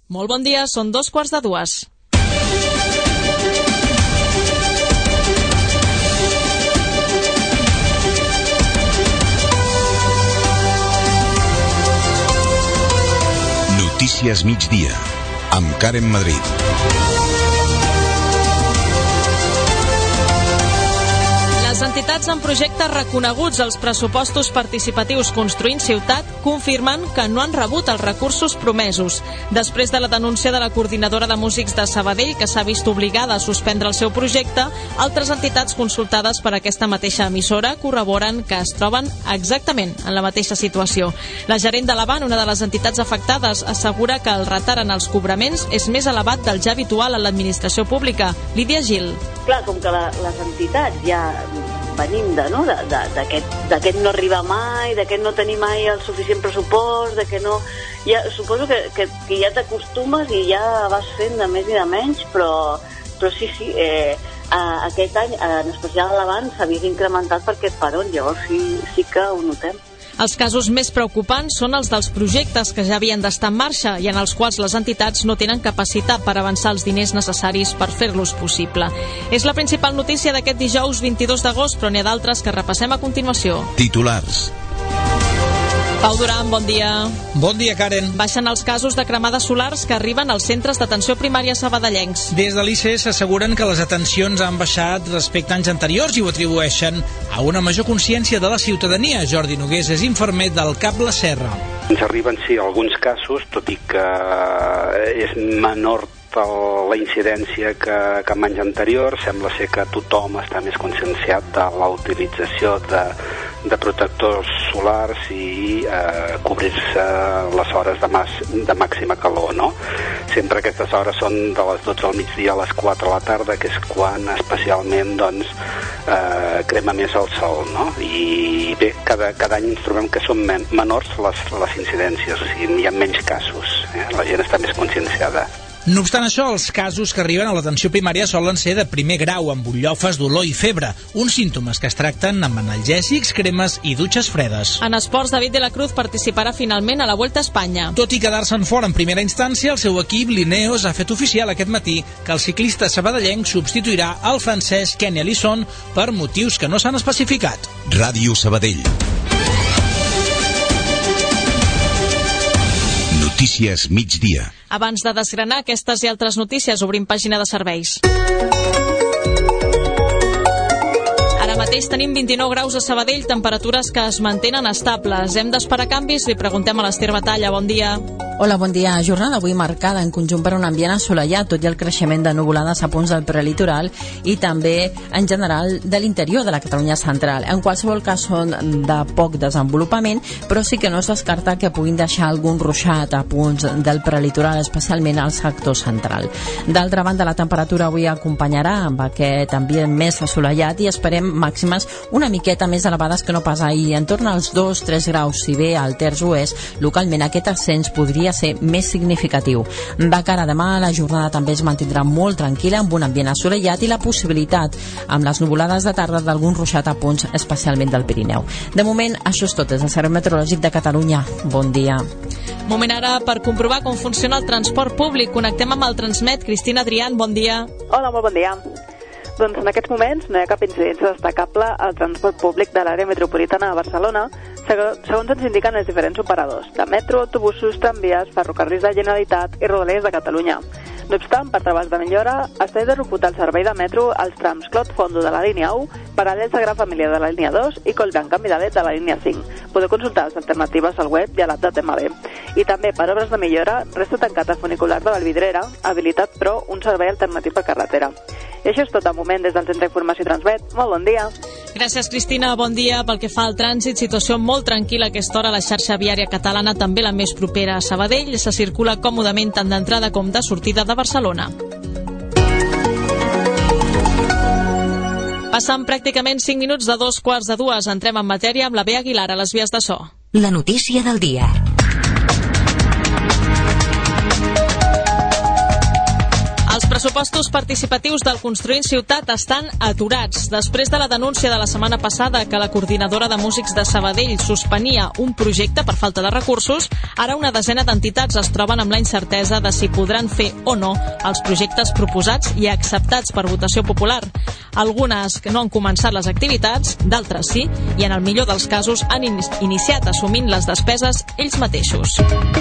Molt bon dia, són 2:45. Notícies migdia, amb Karen Madrid. Les entitats amb projectes reconeguts als pressupostos participatius Construint Ciutat confirmen que no han rebut els recursos promesos. Després de la denúncia de la coordinadora de músics de Sabadell, que s'ha vist obligada a suspendre el seu projecte, altres entitats consultades per aquesta mateixa emissora corroboren que es troben exactament en la mateixa situació. La gerent de l'Avant, una de les entitats afectades, assegura que el retard en els cobraments és més elevat del ja habitual en l'administració pública. Lídia Gil. Clar, com que les entitats ja venim d'aquest no arribar mai, d'aquest no tenir mai el suficient pressupost, que no... Ja, suposo que ja t'acostumes i ja vas fent de més i de menys, però sí, aquest any, en especial a l'Avant, s'havia incrementat per aquest peron, llavors sí que ho notem. Els casos més preocupants són els dels projectes que ja havien d'estar en marxa i en els quals les entitats no tenen capacitat per avançar els diners necessaris per fer-los possible. És la principal notícia d'aquest dijous 22 d'agost, però n'hi ha d'altres que repassem a continuació. Titulars. Pau Duran, bon dia. Bon dia, Karen. Baixen els casos de cremades solars que arriben als centres d'atenció primària sabadellencs. Des de l'ICE s'asseguren que les atencions han baixat respecte a anys anteriors i ho atribueixen a una major consciència de la ciutadania. Jordi Nogués és infermer del CAP La Serra. Ens arriben, sí, alguns casos, tot i que és menor la incidència que en anys anteriors. Sembla ser que tothom està més conscienciat de la utilització de protectors solars i cobrir-se les hores de màxima calor, no? Sempre aquestes hores són de les 12 al migdia a les 4 de la tarda, que és quan especialment crema més el sol, no? I bé, cada any ens trobem que són menors les incidències, o sigui, hi ha menys casos, la gent està més conscienciada. No obstant això, els casos que arriben a l'atenció primària solen ser de primer grau, amb butllofes, dolor i febre, uns símptomes que es tracten amb analgèsics, cremes i dutxes fredes. En esports, David de la Cruz participarà finalment a la Vuelta a Espanya. Tot i quedar-se'n fora en primera instància, el seu equip, l'Ineos, ha fet oficial aquest matí que el ciclista sabadellenc substituirà el francès Kenny Alisson per motius que no s'han especificat. Ràdio Sabadell. Notícies migdia. Abans de desgranar aquestes i altres notícies, obrim pàgina de serveis. Ara mateix tenim 29 graus a Sabadell, temperatures que es mantenen estables. Hem d'esperar canvis? Li preguntem a l'Ester Batalla. Bon dia. Hola, bon dia. Jornada avui marcada en conjunt per un ambient assolellat, tot i el creixement de nuvolades a punts del prelitoral i també en general de l'interior de la Catalunya central. En qualsevol cas són de poc desenvolupament, però sí que no es descarta que puguin deixar algun ruixat a punts del prelitoral, especialment al sector central. D'altra banda, la temperatura avui acompanyarà amb aquest ambient més assolellat i esperem màximes una miqueta més elevades que no pas ahir, en torn als 2-3 graus, si bé al terç oest, localment aquest ascens podria ser més significatiu. De cara a demà, la jornada també es mantindrà molt tranquil·la, amb un ambient assolellat i la possibilitat, amb les nuvolades de tarda, d'algun ruixat a punts, especialment del Pirineu. De moment, això és tot des del Servei Meteorològic de Catalunya. Bon dia. Moment ara per comprovar com funciona el transport públic. Connectem amb el Transmet. Cristina Adrián, bon dia. Hola, molt bon dia. Doncs en aquests moments no hi ha cap incidència destacable al transport públic de l'àrea metropolitana de Barcelona, segons ens indiquen els diferents operadors de metro, autobusos, tramvies, ferrocarrils de Generalitat i rodalies de Catalunya. No obstant, per treballs de millora, està de refutar el servei de metro als trams Clot Fondo de la línia 1, Paral·lel Sagrada Família de la línia 2 i Collblanc Canvidalet de la línia 5. Podeu consultar les alternatives al web i a l'app de TMB. I també, per obres de millora, resta tancat el funicular de Vallvidrera, habilitat però un servei alternatiu per carretera. I això és tot de moment des del Centre d'Informació Transmet. Molt bon dia. Gràcies, Cristina. Bon dia. Pel que fa al trànsit, situació molt tranquil·la a aquesta hora a la xarxa viària catalana, també la més propera a Sabadell. Se circula còmodament tant d'entrada com de sortida de Barcelona. Passen pràcticament 5 minuts de 2:45. Entrem en matèria amb la Bea Aguilar a les vies de so. La notícia del dia. Els pressupostos participatius del Construint Ciutat estan aturats. Després de la denúncia de la setmana passada que la coordinadora de músics de Sabadell suspenia un projecte per falta de recursos, ara una desena d'entitats es troben amb la incertesa de si podran fer o no els projectes proposats i acceptats per votació popular. Algunes que no han començat les activitats, d'altres sí, i en el millor dels casos han iniciat assumint les despeses ells mateixos.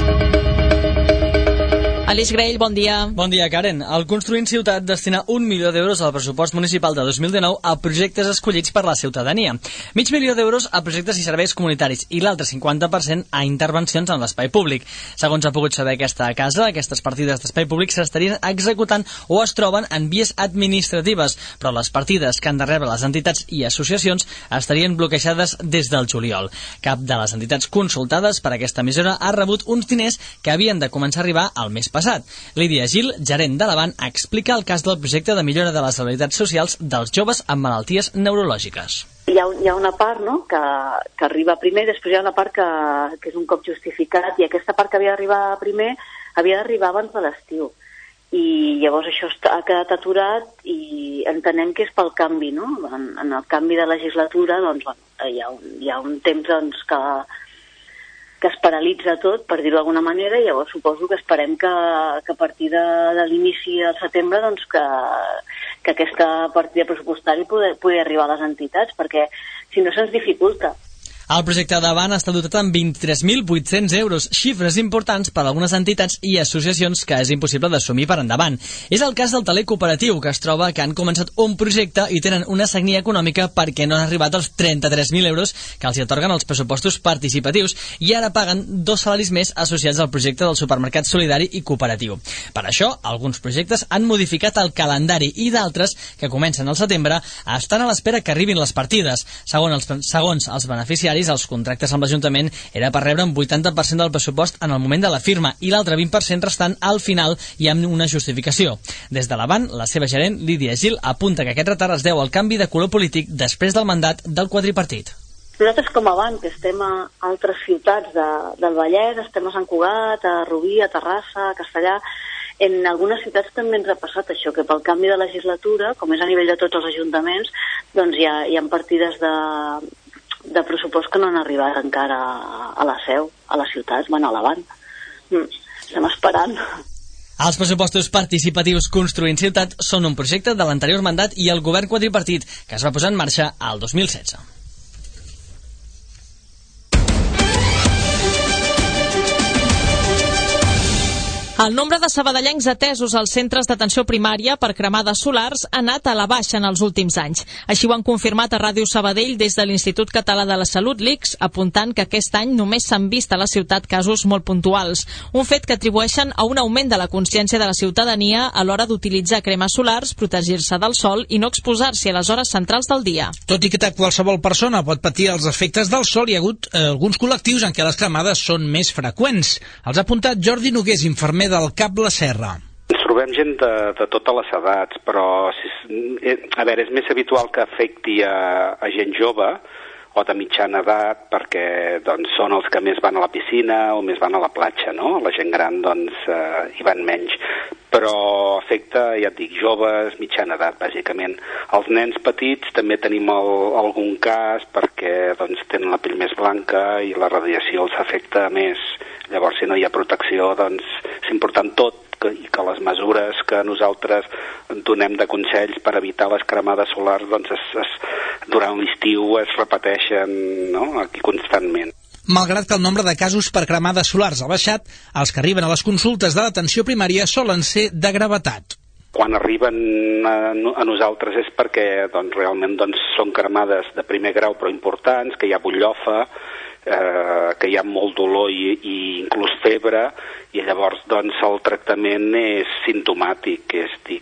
Aleix Graell, bon dia. Bon dia, Karen. El Construint Ciutat destina 1 milió d'euros al pressupost municipal de 2019 a projectes escollits per la ciutadania. Mig milió d'euros a projectes i serveis comunitaris i l'altre 50% a intervencions en l'espai públic. Segons ha pogut saber aquesta casa, aquestes partides d'espai públic s'estarien executant o es troben en vies administratives, però les partides que han de rebre les entitats i associacions estarien bloquejades des del juliol. Cap de les entitats consultades per aquesta mesura ha rebut uns diners que havien de començar a arribar al mes passat. Lídia Gil, gerent de l'Avant, explica el cas del projecte de millora de les habilitats socials dels joves amb malalties neurològiques. Hi ha una part, no?, que arriba primer, després hi ha una part que és un cop justificat, i aquesta part que havia d'arribar primer havia d'arribar abans de l'estiu. I llavors això ha quedat aturat i entenem que és pel canvi, no? En el canvi de legislatura, doncs, hi ha un temps doncs, que es paralitza tot, per dir-ho d'alguna manera, i llavors suposo que esperem que a partir de l'inici del setembre doncs, que aquesta partida pressupostària pugui arribar a les entitats, perquè si no se'ns dificulta. El projecte d'Avant està dotat amb 23.800 euros, xifres importants per a algunes entitats i associacions que és impossible d'assumir per endavant. És el cas del Taler Cooperatiu, que es troba que han començat un projecte i tenen una sagnia econòmica perquè no han arribat als 33.000 euros que els hi atorguen els pressupostos participatius i ara paguen 2 salaris més associats al projecte del supermercat solidari i cooperatiu. Per això, alguns projectes han modificat el calendari i d'altres, que comencen al setembre, estan a l'espera que arribin les partides. Segons els beneficiaris, els contractes amb l'Ajuntament era per rebre un 80% del pressupost en el moment de la firma i l'altre 20% restant al final i amb una justificació. Des de l'Avant, la seva gerent, Lídia Gil, apunta que aquest retard es deu al canvi de color polític després del mandat del quadripartit. Nosaltres com a Avant, que estem a altres ciutats del Vallès, estem a Sant Cugat, a Rubí, a Terrassa, a Castellà, en algunes ciutats també ens ha passat això, que pel canvi de legislatura, com és a nivell de tots els ajuntaments, doncs hi ha partides de pressupost que no han arribat encara a la seu, a la ciutat, a l'Avant. Estem esperant. Els pressupostos participatius Construint Ciutat són un projecte de l'anterior mandat i el govern quadripartit que es va posar en marxa al 2016. El nombre de sabadellencs atesos als centres d'atenció primària per cremades solars ha anat a la baixa en els últims anys. Així ho han confirmat a Ràdio Sabadell des de l'Institut Català de la Salut, l'ICS, apuntant que aquest any només s'han vist a la ciutat casos molt puntuals. Un fet que atribueixen a un augment de la consciència de la ciutadania a l'hora d'utilitzar cremes solars, protegir-se del sol i no exposar-s'hi a les hores centrals del dia. Tot i que qualsevol persona pot patir els efectes del sol, hi ha hagut alguns col·lectius en què les cremades són més freqüents. Els ha apuntat Jordi Nogués, infermer del CAP La Serra. Ens trobem gent de totes les edats, però és més habitual que afecti a gent jove o de mitjana edat, perquè doncs, són els que més van a la piscina o més van a la platja, no? La gent gran doncs, hi van menys. Però afecta, ja et dic, joves, mitjana edat, bàsicament. Els nens petits també tenim algun cas perquè doncs, tenen la pell més blanca i la radiació els afecta més. Llavors, si no hi ha protecció, doncs és important tot i que les mesures que nosaltres donem de consells per evitar les cremades solars doncs durant l'estiu es repeteixen, no?, aquí constantment. Malgrat que el nombre de casos per cremades solars ha baixat, els que arriben a les consultes de l'atenció primària solen ser de gravetat. Quan arriben a nosaltres és perquè doncs, realment doncs, són cremades de primer grau però importants, que hi ha butllofa, que hi ha molt dolor i inclús febre, i llavors doncs, el tractament és simptomàtic,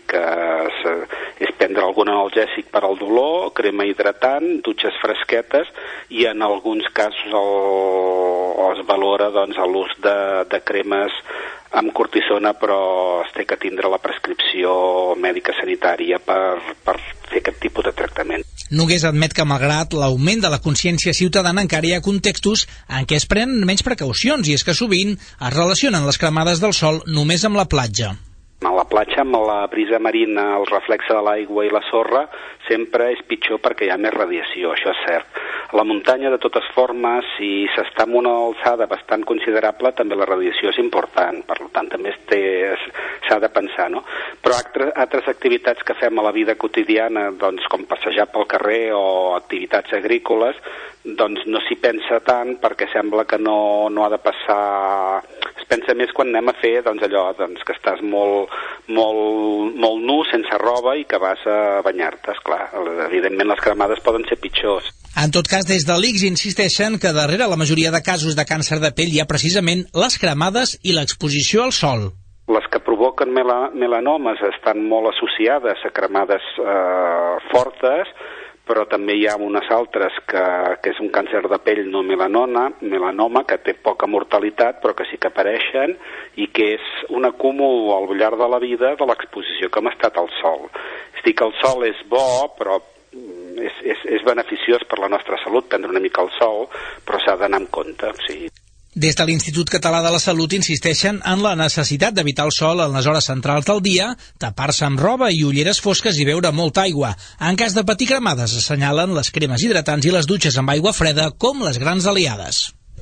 és prendre algun analgèsic per al dolor, crema hidratant, dutxes fresquetes, i en alguns casos es valora doncs, l'ús de cremes amb cortisona, però es té que tindre la prescripció mèdica sanitària per fer aquest tipus de tractament. Nogués admet que malgrat l'augment de la consciència ciutadana encara hi ha contextos en què es prenen menys precaucions, i és que sovint es relacionen les cremades del sol només amb la platja. A la platja amb la brisa marina, el reflexe de l'aigua i la sorra, sempre és pitjor perquè hi ha més radiació, això és cert. A la muntanya, de totes formes, si s'està en una alçada bastant considerable, també la radiació és important, per tant també s'ha de pensar, no? Però altres activitats que fem a la vida quotidiana, doncs com passejar pel carrer o activitats agrícoles, doncs no s'hi pensa tant perquè sembla que no ha de passar... Es pensa més quan anem a fer allò que estàs molt nu, sense roba i que vas a banyar-te, esclar. Evidentment les cremades poden ser pitjors. En tot cas, des de l'ICS insisteixen que darrere la majoria de casos de càncer de pell hi ha precisament les cremades i l'exposició al sol. Les que provoquen melanomes estan molt associades a cremades fortes, però també hi ha unes altres que és un càncer de pell no melanoma, que té poca mortalitat, però que sí que apareixen, i que és un acúmul al llarg de la vida de l'exposició que hem estat al sol. És a dir, que el sol és bo, però és beneficiós per la nostra salut prendre una mica el sol, però s'ha d'anar amb compte, o sigui... Des de l'Institut Català de la Salut insisteixen en la necessitat d'evitar el sol en les hores centrals del dia, tapar-se amb roba i ulleres fosques i beure molta aigua. En cas de patir cremades, assenyalen les cremes hidratants i les dutxes amb aigua freda com les grans aliades.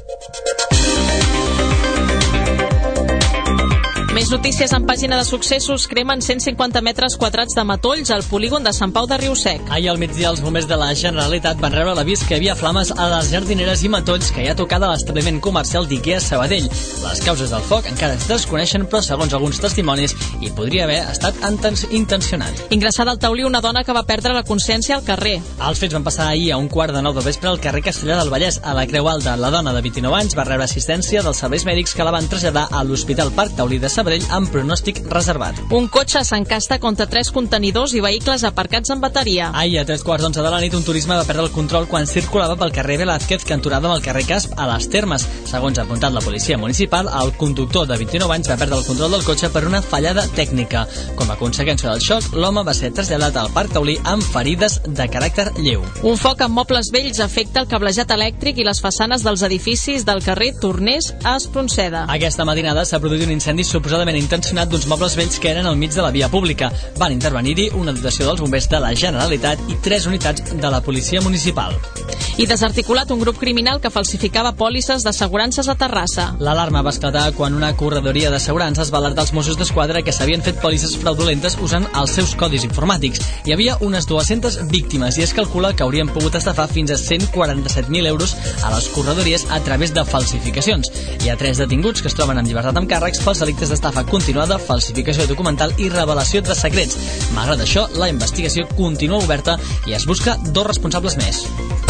Més notícies en pàgina de successos. Cremen 150 metres quadrats de matolls al polígon de Sant Pau de Riu-sec. Ahir al migdia els bombers de la Generalitat van rebre l'avís que hi havia flames a les jardineres i matolls que hi ha tocat a l'establiment comercial d'Ikea Sabadell. Les causes del foc encara es desconeixen, però segons alguns testimonis hi podria haver estat intencionat. Ingressada al taulí una dona que va perdre la consciència al carrer. Els fets van passar ahir a 1:15 del vespre al carrer Castellar del Vallès, a la Creu Alta. La dona de 29 anys va rebre assistència dels serveis mèdics que la van traslladar a l'Hospital Parc Taulí de Sabadell amb pronòstic reservat. Un cotxe s'encasta contra 3 contenidors i vehicles aparcats en bateria. Ahir a 3:15 de la nit un turisme va perdre el control quan circulava pel carrer Velázquez, cantonada amb el carrer Casp a les Termes. Segons ha apuntat la policia municipal, el conductor de 29 anys va perdre el control del cotxe per una fallada tècnica. Com a conseqüència del xoc, l'home va ser traslladat al Parc Taulí amb ferides de caràcter lleu. Un foc amb mobles vells afecta el cablejat elèctric i les façanes dels edificis del carrer Tornés a Espronceda. Aquesta matinada s'ha produït un incendi suposadament intencionat d'uns mobles vells que eren al mig de la via pública. Van intervenir-hi una dotació dels bombers de la Generalitat i 3 unitats de la policia municipal. I desarticulat un grup criminal que falsificava pòlisses d'assegurances a Terrassa. L'alarma va esclatar quan una corredoria d'assegurances va alertar els Mossos d'Esquadra que s'havien fet pòlisses fraudulentes usant els seus codis informàtics. Hi havia unes 200 víctimes i es calcula que haurien pogut estafar fins a 147.000 euros a les corredories a través de falsificacions. Hi ha 3 detinguts que es troben en llibertat amb càrrecs pels delictes d'estafa continuada, falsificació documental i revelació de secrets. Malgrat això, la investigació continua oberta i es busca 2 responsables més.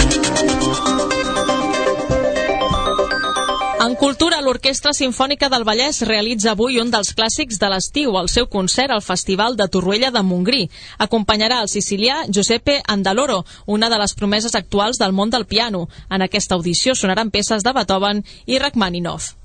En cultura, l'Orquestra Simfònica del Vallès realitza avui un dels clàssics de l'estiu, el seu concert al Festival de Torroella de Montgrí. Acompanyarà el sicilià Giuseppe Andaloro, una de les promeses actuals del món del piano. En aquesta audició sonaran peces de Beethoven i Rachmaninoff.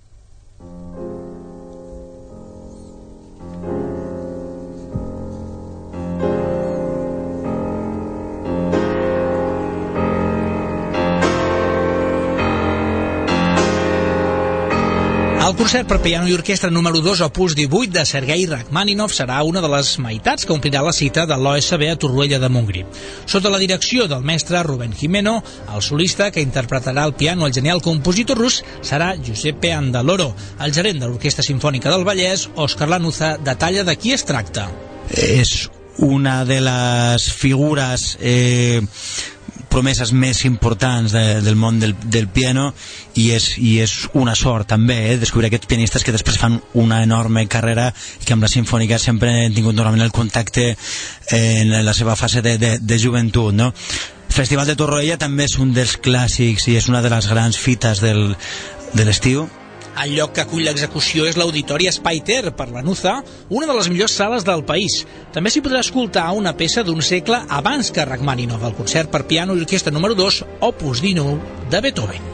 El concert per piano i orquestra número 2, opus 18, de Sergei Rachmaninoff serà una de les meitats que omplirà la cita de l'OSB a Torroella de Montgrí. Sota la direcció del mestre Rubén Jimeno, el solista que interpretarà al piano el genial compositor rus serà Giuseppe Andaloro. El gerent de l'Orquestra Simfònica del Vallès, Òscar Lanuza, detalla de qui es tracta. És una de les figures promeses més importants del món del piano i és una sort també descobrir aquests pianistes que després fan una enorme carrera i que amb la Simfònica sempre han tingut normalment el contacte en la seva fase de joventut, no? Festival de Torroella també és un dels clàssics i és una de les grans fites de l'estiu. El lloc que acull l'execució és l'Auditori Espai Ter, per Lanuza, una de les millors sales del país. També s'hi podrà escoltar una peça d'un segle abans que Rachmaninoff, el concert per piano i orquestra número 2, opus 19, de Beethoven.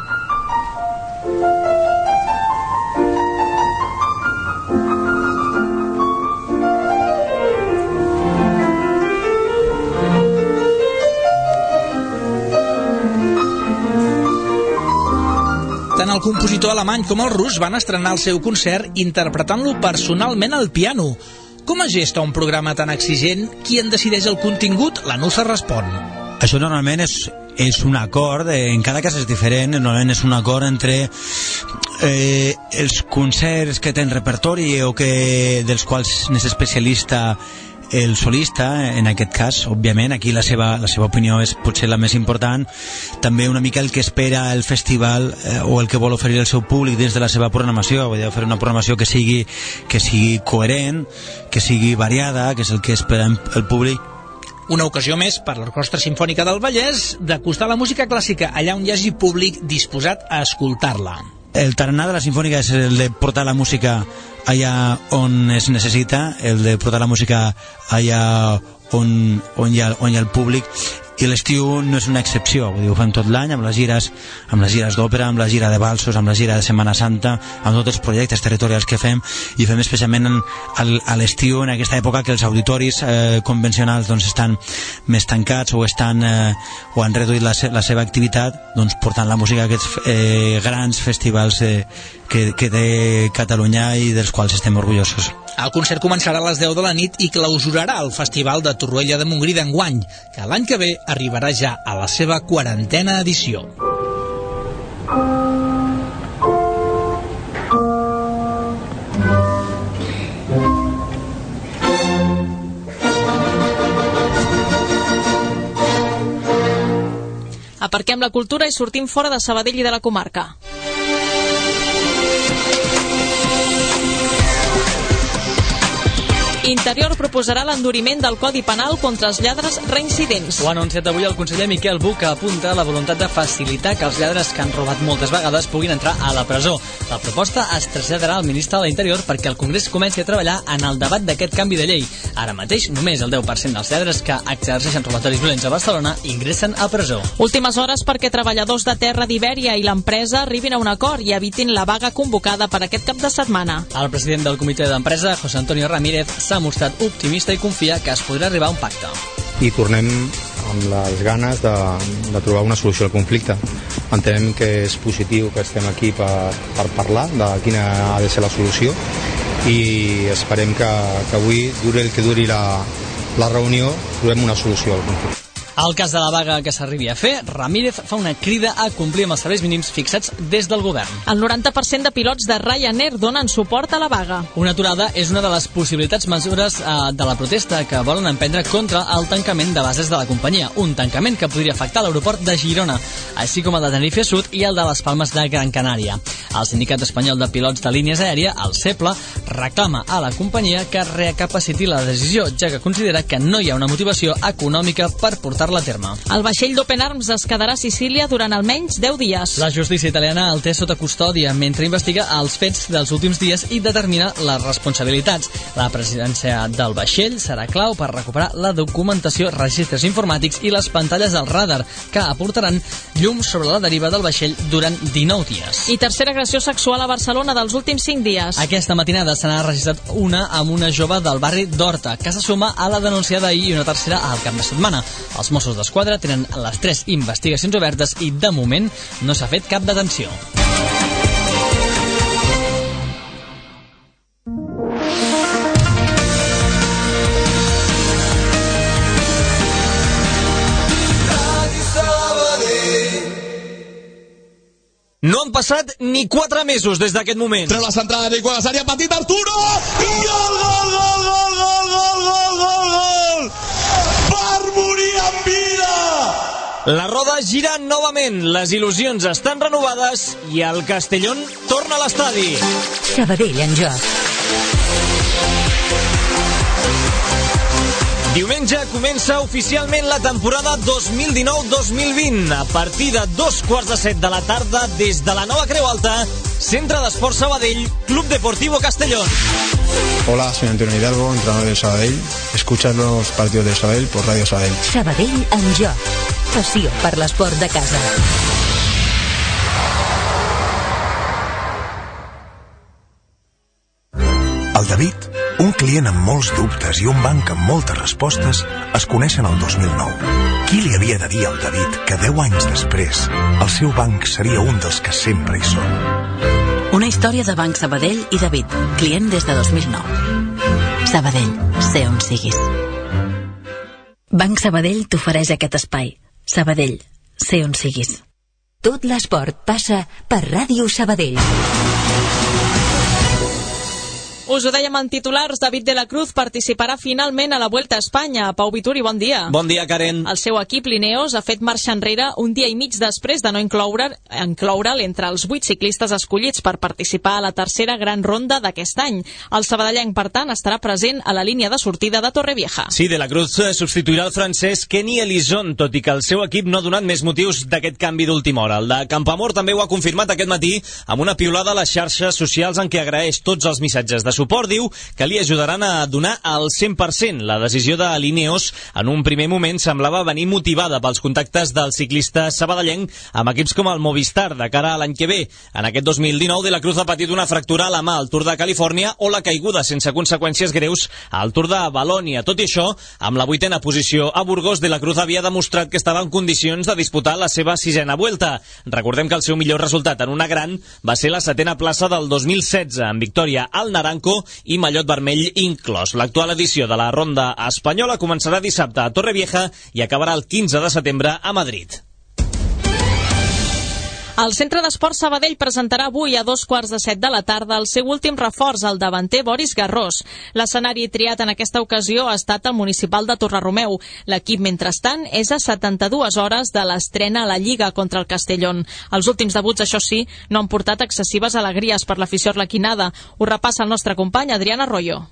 Tant el compositor alemany com el rus van estrenar el seu concert interpretant-lo personalment al piano. Com es gesta un programa tan exigent? Qui en decideix el contingut? La Nusa respon. Això normalment és un acord, en cada cas és diferent, normalment és un acord entre els concerts que tenen repertori o dels quals n'és especialista el solista, en aquest cas, òbviament, aquí la seva opinió és potser la més important, també una mica el que espera el festival o el que vol oferir el seu públic dins de la seva programació, vull dir, fer una programació que sigui coherent, que sigui variada, que és el que espera el públic. Una ocasió més per l'Orquestra Simfònica del Vallès d'acostar la música clàssica allà on hi hagi públic disposat a escoltar-la. El tarannà de la Sinfònica és el de portar la música allà on es necessita, el de portar la música allà on hi ha el públic, i l'estiu no és una excepció, vull dir, ho fem tot l'any amb les gires d'òpera, amb la gira de valsos, amb la gira de Setmana Santa, amb tots els projectes territorials que fem, i fem especialment a l'estiu, en aquesta època que els auditoris convencionals doncs estan més tancats o han reduït la seva activitat, doncs portant la música a aquests grans festivals que té Catalunya i dels quals estem orgullosos. El concert començarà a les 10 de la nit i clausurarà el Festival de Torroella de Montgrí d'enguany, que l'any que ve arribarà ja a la seva 40a edició. Aparquem la cultura i sortim fora de Sabadell i de la comarca. Interior proposarà l'enduriment del Codi Penal contra els lladres reincidents. Ho ha anunciat avui el conseller Miquel Buch, que apunta la voluntat de facilitar que els lladres que han robat moltes vegades puguin entrar a la presó. La proposta es traslladarà al ministre de l'Interior perquè el Congrés comenci a treballar en el debat d'aquest canvi de llei. Ara mateix, només el 10% dels lladres que exerceixen robatoris violents a Barcelona ingressen a presó. Últimes hores perquè treballadors de Terra d'Ibèria i l'empresa arribin a un acord i evitin la vaga convocada per aquest cap de setmana. El president del comitè d'empresa, José Antonio Ramírez, s'ha mostrat optimista i confia que es podrà arribar a un pacte. I tornem amb les ganes de trobar una solució al conflicte. Entenem que és positiu que estem aquí per parlar de quina ha de ser la solució i esperem que avui, duri el que duri la reunió, trobem una solució al conflicte. Al cas de la vaga que s'arribi a fer, Ramírez fa una crida a complir amb els serveis mínims fixats des del govern. El 90% de pilots de Ryanair donen suport a la vaga. Una aturada és una de les possibilitats mesures de la protesta que volen emprendre contra el tancament de bases de la companyia, un tancament que podria afectar l'aeroport de Girona, així com el de Tenerife Sud i el de les Palmes de Gran Canària. El Sindicat Espanyol de Pilots de Línies Aèria, el CEPLA, reclama a la companyia que recapaciti la decisió, ja que considera que no hi ha una motivació econòmica per portar-la a terme. El vaixell d'Open Arms es quedarà a Sicília durant almenys 10 dies. La justícia italiana el té sota custòdia mentre investiga els fets dels últims dies i determina les responsabilitats. La presidència del vaixell serà clau per recuperar la documentació, registres informàtics i les pantalles del radar, que aportaran llum sobre la deriva del vaixell durant 19 dies. I tercera agressió sexual a Barcelona dels últims 5 dies. Aquesta matinada se n'ha registrat una amb una jove del barri d'Horta, que se suma a la denunciada ahir i una tercera al cap de setmana. Els Mossos d'Esquadra tenen les 3 investigacions obertes i, de moment, no s'ha fet cap detenció. No han passat ni 4 mesos des d'aquest moment. Treu la centrada de Nicolás, àrea petit, Arturo! I el gol, gol, gol, gol, gol, gol, gol, gol! Per morir en vida! La roda gira novament, les il·lusions estan renovades i el Castellón torna a l'estadi. Sabadell en joc. Diumenge comença oficialment la temporada 2019-2020. A partir de 2:15 de la tarda, des de la nova Creu Alta, Centre d'Esports Sabadell, Club Deportivo Castellón. Hola, soy Antonio Hidalgo, entrenador del Sabadell. Escuchad los partidos del Sabadell por Radio Sabadell. Sabadell en joc. Passió per l'esport de casa. El David, un client amb molts dubtes i un banc amb moltes respostes, es coneixen el 2009. Qui li havia de dir al David que 10 anys després el seu banc seria un dels que sempre hi són? Una història de Banc Sabadell i David, client des de 2009. Sabadell, sé on siguis. Banc Sabadell t'ofereix aquest espai. Sabadell, sé on siguis. Tot l'esport passa per Ràdio Sabadell. Us ho dèiem en titulars, David de la Cruz participarà finalment a la Vuelta a Espanya. Pau Vituri, bon dia. Bon dia, Karen. El seu equip, l'Ineos, ha fet marxa enrere un dia i mig després de no incloure'l entre els 8 ciclistes escollits per participar a la tercera gran ronda d'aquest any. El sabadellenc, per tant, estarà present a la línia de sortida de Torrevieja. Sí, de la Cruz substituirà el francès Kenny Elissonde, tot i que el seu equip no ha donat més motius d'aquest canvi d'última hora. El de Campamor també ho ha confirmat aquest matí amb una piulada a les xarxes socials en què agraeix tots els missatges de suport. Diu que li ajudaran a donar el 100%. La decisió de l'Ineos en un primer moment semblava venir motivada pels contactes del ciclista sabadellenc amb equips com el Movistar de cara a l'any que ve. En aquest 2019 de la Cruz ha patit una fractura a la mà al Tour de Califòrnia o la caiguda sense conseqüències greus al Tour de Valònia. Tot i això, amb la 8ª posició a Burgos, de la Cruz havia demostrat que estava en condicions de disputar la seva 6ª Vuelta. Recordem que el seu millor resultat en una gran va ser la 7ª plaça del 2016, amb victòria al Naranco i mallot vermell inclòs. L'actual edició de la Ronda Espanyola començarà dissabte a Torrevieja i acabarà el 15 de setembre a Madrid. El Centre d'Esports Sabadell presentarà avui a 2:15 de la tarda el seu últim reforç, el davanter Boris Garrós. L'escenari triat en aquesta ocasió ha estat el municipal de Torreромeu. L'equip, mentrestant, és a 72 hores de l'estrena a la Lliga contra el Castellón. Els últims debuts, això sí, no han portat excessives alegries per l'afició arlequinada. Ho repassa el nostre company Adrián Arroyo.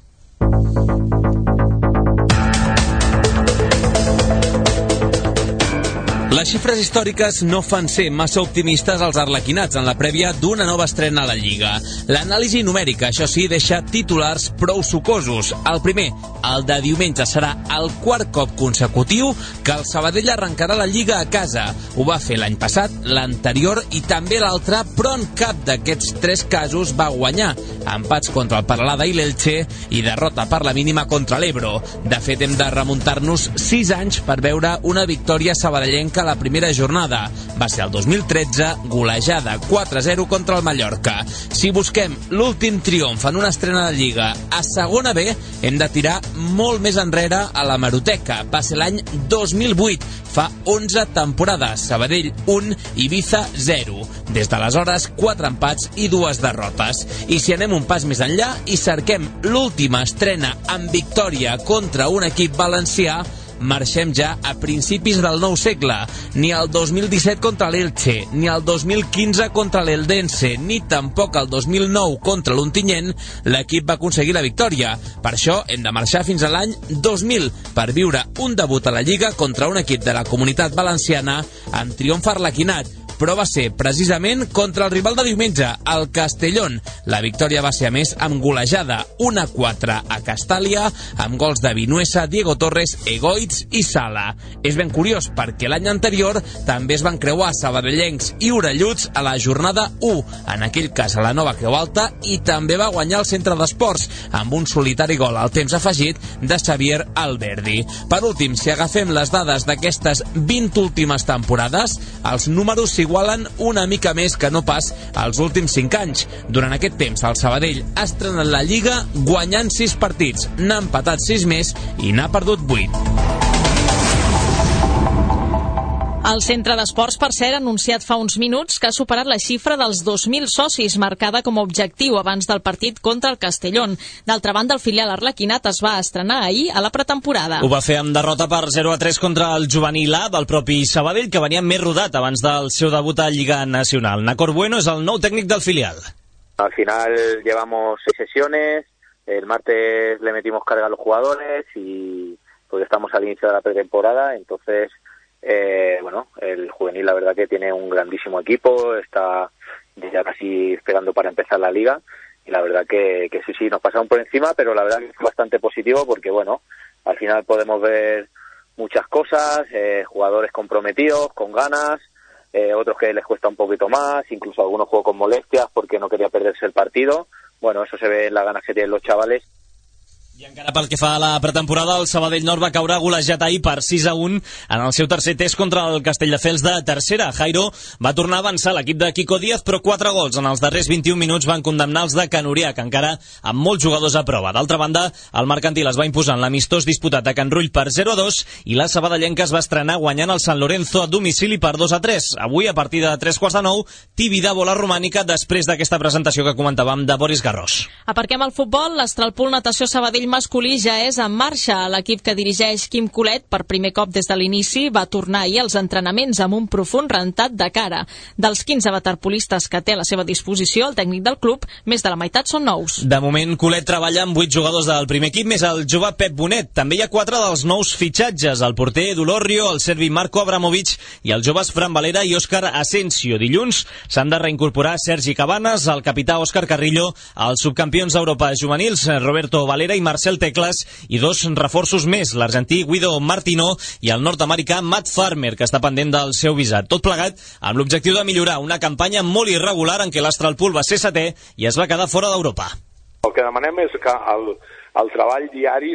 Les xifres històriques no fan ser massa optimistes als arlequinats en la prèvia d'una nova estrena a la Lliga. L'anàlisi numèrica, això sí, deixa titulars prou sucosos. El primer, el de diumenge, serà el quart cop consecutiu que el Sabadell arrencarà la Lliga a casa. Ho va fer l'any passat, l'anterior i també l'altre, però en cap d'aquests 3 casos va guanyar. Empats contra el Peralada i l'Elche i derrota per la mínima contra l'Ebro. De fet, hem de remuntar-nos 6 anys per veure una victòria sabadellenca a la primera jornada. Va ser el 2013, golejada 4-0 contra el Mallorca. Si busquem l'últim triomf en una estrena de Lliga a segona B, hem de tirar molt més enrere a la hemeroteca. Va ser l'any 2008, fa 11 temporades. Sabadell 1, Ibiza 0. Des d'aleshores, 4 empats i 2 derrotes. I si anem un pas més enllà i cerquem l'última estrena amb victòria contra un equip valencià, marxem ja a principis del nou segle. Ni el 2017 contra l'Elche, ni el 2015 contra l'Eldense, ni tampoc el 2009 contra l'Ontinyent, l'equip va aconseguir la victòria. Per això hem de marxar fins a l'any 2000 per viure un debut a la Lliga contra un equip de la Comunitat Valenciana amb triomf arlequinat, però va ser precisament contra el rival de diumenge, el Castellón. La victòria va ser, a més, amb golejada 1-4 a Castàlia, amb gols de Vinuesa, Diego Torres, Egoitz i Sala. És ben curiós perquè l'any anterior també es van creuar sabadellencs i orelluts a la jornada 1, en aquell cas a la Nova Creu Alta, i també va guanyar el Centre d'Esports, amb un solitari gol al temps afegit de Xavier Alberdi. Per últim, si agafem les dades d'aquestes 20 últimes temporades, els números s'igualen una mica més que no pas als últims 5 anys. Durant aquest temps, el Sabadell ha estrenat la Lliga guanyant 6 partits, n'ha empatat 6 més i n'ha perdut 8. El Centre d'Esports, per cert, ha anunciat fa uns minuts que ha superat la xifra dels 2.000 socis, marcada com a objectiu abans del partit contra el Castellón. D'altra banda, el filial arlequinat es va estrenar ahir a la pretemporada. Ho va fer amb derrota per 0-3 contra el juvenil A del propi Sabadell, que venia més rodat abans del seu debut a Lliga Nacional. Nacor Bueno és el nou tècnic del filial. Al final llevamos 6 sesiones, el martes le metimos carga a los jugadores y pues estamos al inicio de la pretemporada, entonces bueno, el juvenil la verdad que tiene un grandísimo equipo, está ya casi esperando para empezar la liga y la verdad que sí, nos pasaron por encima, pero la verdad que es bastante positivo porque bueno, al final podemos ver muchas cosas, jugadores comprometidos, con ganas, otros que les cuesta un poquito más, incluso algunos juegos con molestias porque no quería perderse el partido. Bueno, eso se ve en las ganas que tienen los chavales. I encara pel que fa a la pretemporada, el Sabadell Nord va caure golejat ahir per 6-1 en el seu tercer test contra el Castelldefels de tercera. Jairo va tornar a avançar l'equip de Quico Díaz, però 4 gols en els darrers 21 minuts van condemnar els de Can Uriac, encara amb molts jugadors a prova. D'altra banda, el Mercantil es va imposar en l'amistós disputat a Can Rull per 0-2 i la sabadellenca es va estrenar guanyant el Sant Lorenzo a domicili per 2-3. Avui, a partir de 3:45, Tibidabo la Romànica, després d'aquesta presentació que comentàvem de Boris Garros. Aparquem el futbol, l'Astralpool Natació Sabadell masculí ja és en marxa. L'equip que dirigeix Quim Colet, per primer cop des de l'inici, va tornar ahir als entrenaments amb un profund rentat de cara. Dels 15 waterpolistes que té a la seva disposició, el tècnic del club, més de la meitat són nous. De moment, Colet treballa amb 8 jugadors del primer equip, més el jove Pep Bonet. També hi ha 4 dels nous fitxatges, el porter Dolorrio, el serbi Marco Abramovic i els joves Fran Valera i Òscar Asensio. Dilluns s'han de reincorporar Sergi Cabanes, el capità Òscar Carrillo, els subcampions d'Europa juvenils Roberto Valera i Marcel Teclas, i 2 reforços més, l'argentí Guido Martino i el nord-americà Matt Farmer, que està pendent del seu visat. Tot plegat amb l'objectiu de millorar una campanya molt irregular en què l'Astralpool va ser 7è i es va quedar fora d'Europa. El que demanem és que el treball diari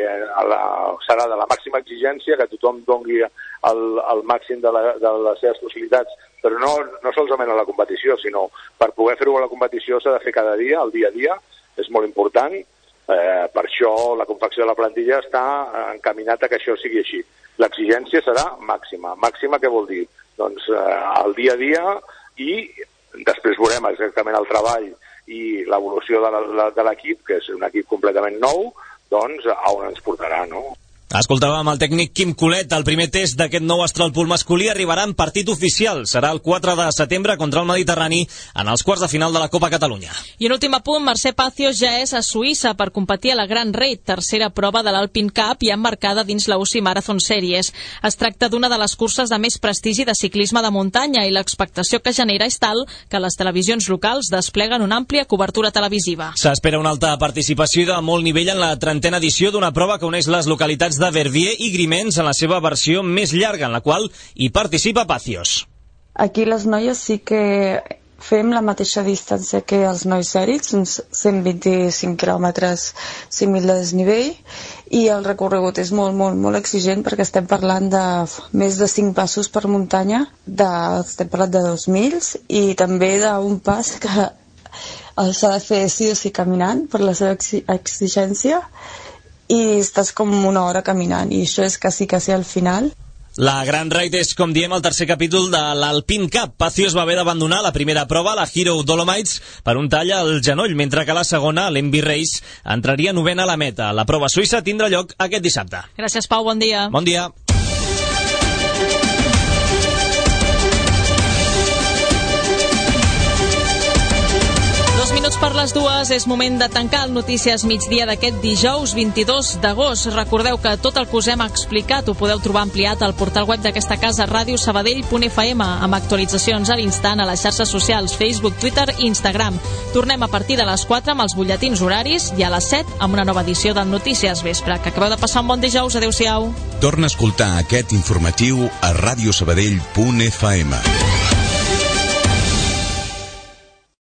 serà de la màxima exigència, que tothom doni el màxim de les seves possibilitats, però no solament a la competició, sinó per poder fer-ho a la competició s'ha de fer cada dia, el dia a dia, és molt important. Per això la confecció de la plantilla està encaminat a que això sigui així. L'exigència serà màxima. Màxima què vol dir? Doncs el dia a dia, i després veurem exactament el treball i l'evolució de l'equip, que és un equip completament nou, doncs a on ens portarà, no? Escoltàvem el tècnic Quim Colet. El primer test d'aquest nou Astralpool masculí arribarà en partit oficial. Serà el 4 de setembre contra el Mediterrani en els quarts de final de la Copa Catalunya. I en últim apunt, Mercè Pazos ja és a Suïssa per competir a la Grand Raid, tercera prova de l'Alpine Cup i emmarcada dins la UCI Marathon Series. Es tracta d'una de les curses de més prestigi de ciclisme de muntanya i l'expectació que genera és tal que les televisions locals despleguen una àmplia cobertura televisiva. S'espera una alta participació de molt nivell en la 30a edició d'una prova que uneix les localitats de Verviers i Grimens en la seva versió més llarga, en la qual hi participa Pazos. Aquí les noies sí que fem la mateixa distància que els nois sèrics, uns 125 quilòmetres, 5.000 de desnivell, i el recorregut és molt exigent perquè estem parlant de més de 5 passos per muntanya, estem parlant de 2.000 i també d'un pas que s'ha de fer sí o sí caminant per la seva exigència, i estàs com una hora caminant, i això és quasi al final. La Grand Raid és, com diem, el tercer capítol de l'Alpine Cup. Pazos va haver d'abandonar la primera prova, la Hero Dolomites, per un tall al genoll, mentre que la segona, l'Envy Race, entraria novena a la meta. La prova suïssa tindrà lloc aquest dissabte. Gràcies, Pau, bon dia. Bon dia. Per les 2 és moment de tancar el Notícies Migdia d'aquest dijous 22 d'agost. Recordeu que tot el que us hem explicat ho podeu trobar ampliat al portal web d'aquesta casa, radiosabadell.fm, amb actualitzacions a l'instant a les xarxes socials, Facebook, Twitter i Instagram. Tornem a partir de les 4 amb els butlletins horaris i a les 7 amb una nova edició del Notícies Vespre. Que acabeu de passar un bon dijous. Adéu-siau. Torna a escoltar aquest informatiu a radiosabadell.fm.